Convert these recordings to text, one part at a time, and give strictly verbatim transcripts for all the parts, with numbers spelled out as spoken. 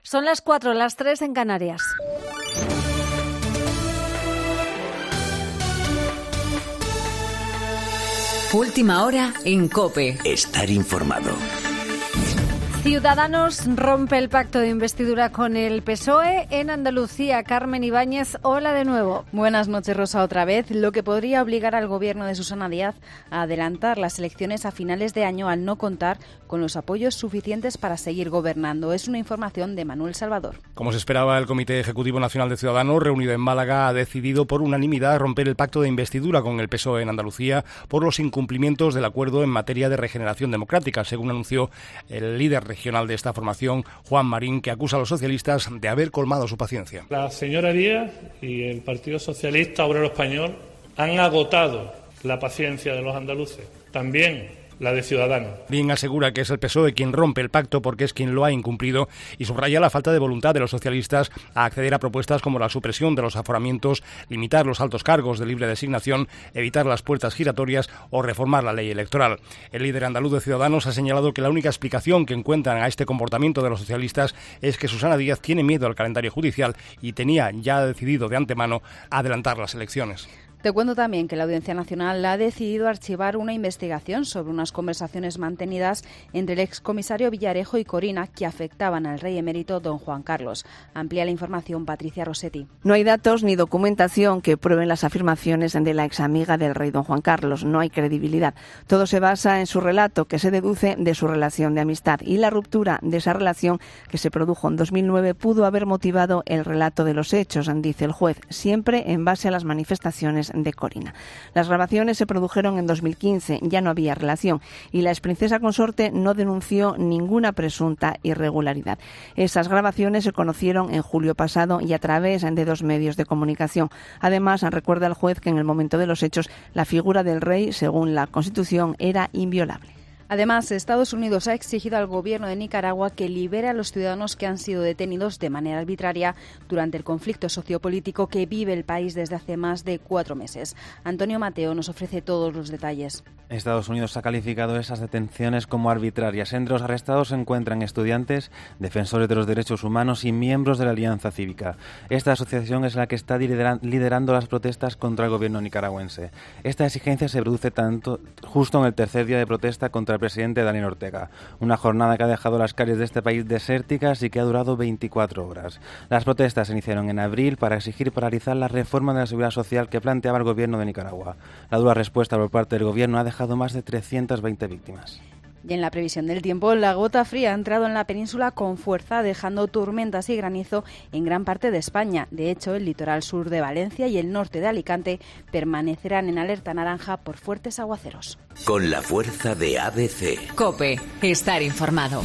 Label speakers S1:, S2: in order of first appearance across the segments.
S1: Son las cuatro, las tres en Canarias.
S2: Última hora en COPE.
S3: Estar informado.
S1: Ciudadanos rompe el pacto de investidura con el P S O E en Andalucía. Carmen Ibáñez, hola de nuevo.
S4: Buenas noches, Rosa, otra vez. Lo que podría obligar al gobierno de Susana Díaz a adelantar las elecciones a finales de año al no contar con los apoyos suficientes para seguir gobernando. Es una información de Manuel Salvador.
S5: Como se esperaba, el Comité Ejecutivo Nacional de Ciudadanos, reunido en Málaga, ha decidido por unanimidad romper el pacto de investidura con el P S O E en Andalucía por los incumplimientos del acuerdo en materia de regeneración democrática, según anunció el líder regional de esta formación, Juan Marín, que acusa a los socialistas de haber colmado su paciencia.
S6: La señora Díaz y el Partido Socialista Obrero Español han agotado la paciencia de los andaluces, también la de Ciudadanos.
S5: Marín asegura que es el P S O E quien rompe el pacto porque es quien lo ha incumplido y subraya la falta de voluntad de los socialistas a acceder a propuestas como la supresión de los aforamientos, limitar los altos cargos de libre designación, evitar las puertas giratorias o reformar la ley electoral. El líder andaluz de Ciudadanos ha señalado que la única explicación que encuentran a este comportamiento de los socialistas es que Susana Díaz tiene miedo al calendario judicial y tenía ya decidido de antemano adelantar las elecciones.
S4: Te cuento también que la Audiencia Nacional ha decidido archivar una investigación sobre unas conversaciones mantenidas entre el excomisario Villarejo y Corina que afectaban al rey emérito don Juan Carlos. Amplía la información Patricia Rossetti.
S7: No hay datos ni documentación que prueben las afirmaciones de la examiga del rey don Juan Carlos. No hay credibilidad. Todo se basa en su relato, que se deduce de su relación de amistad, y la ruptura de esa relación que se produjo en dos mil nueve pudo haber motivado el relato de los hechos, dice el juez, siempre en base a las manifestaciones de Corina. Las grabaciones se produjeron en dos mil quince, ya no había relación y la exprincesa consorte no denunció ninguna presunta irregularidad. Esas grabaciones se conocieron en julio pasado y a través de dos medios de comunicación. Además, recuerda el juez que en el momento de los hechos la figura del rey, según la Constitución, era inviolable.
S4: Además, Estados Unidos ha exigido al gobierno de Nicaragua que libere a los ciudadanos que han sido detenidos de manera arbitraria durante el conflicto sociopolítico que vive el país desde hace más de cuatro meses. Antonio Mateo nos ofrece todos los detalles.
S8: Estados Unidos ha calificado esas detenciones como arbitrarias. Entre los arrestados se encuentran estudiantes, defensores de los derechos humanos y miembros de la Alianza Cívica. Esta asociación es la que está liderando las protestas contra el gobierno nicaragüense. Esta exigencia se produce tanto justo en el tercer día de protesta contra el presidente Daniel Ortega, una jornada que ha dejado las calles de este país desérticas y que ha durado veinticuatro horas. Las protestas se iniciaron en abril para exigir paralizar la reforma de la seguridad social que planteaba el gobierno de Nicaragua. La dura respuesta por parte del gobierno ha dejado más de trescientas veinte víctimas.
S4: Y en la previsión del tiempo, la gota fría ha entrado en la península con fuerza, dejando tormentas y granizo en gran parte de España. De hecho, el litoral sur de Valencia y el norte de Alicante permanecerán en alerta naranja por fuertes aguaceros.
S3: Con la fuerza de A B C.
S2: COPE. Estar informado.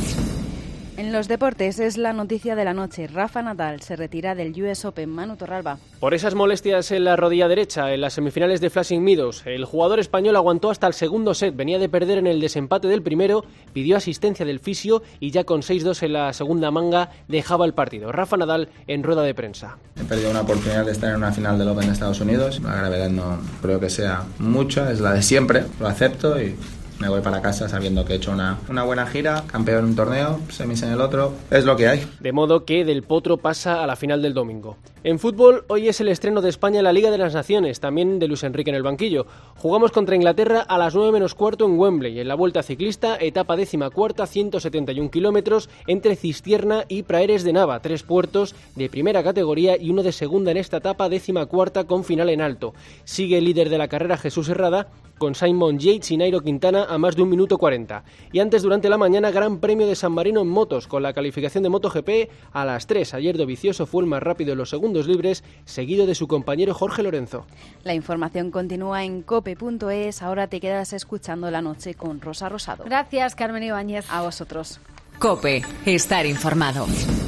S4: En los deportes es la noticia de la noche. Rafa Nadal se retira del U S Open. Manu Torralba.
S9: Por esas molestias en la rodilla derecha en las semifinales de Flushing Meadows, el jugador español aguantó hasta el segundo set. Venía de perder en el desempate del primero, pidió asistencia del fisio y ya con seis dos en la segunda manga dejaba el partido. Rafa Nadal en rueda de prensa.
S10: He perdido una oportunidad de estar en una final del Open de Estados Unidos. La gravedad no creo que sea mucha, es la de siempre. Lo acepto y me voy para casa sabiendo que he hecho una, una buena gira, campeón en un torneo, semis en el otro, es lo que hay.
S9: De modo que Del Potro pasa a la final del domingo. En fútbol, hoy es el estreno de España en la Liga de las Naciones, también de Luis Enrique en el banquillo. Jugamos contra Inglaterra a las nueve menos cuarto en Wembley, en la Vuelta Ciclista, etapa décima cuarta, ciento setenta y un kilómetros, entre Cistierna y Praeres de Nava, tres puertos de primera categoría y uno de segunda en esta etapa décima cuarta con final en alto. Sigue el líder de la carrera Jesús Herrada, con Simon Yates y Nairo Quintana a más de un minuto cuarenta. Y antes, durante la mañana, Gran Premio de San Marino en motos, con la calificación de MotoGP a las tres. Ayer Dovizioso fue el más rápido en los segundos libres, seguido de su compañero Jorge Lorenzo.
S4: La información continúa en cope punto es. Ahora te quedas escuchando La Noche con Rosa Rosado.
S1: Gracias, Carmen Ibáñez.
S4: A vosotros.
S2: COPE. Estar informado.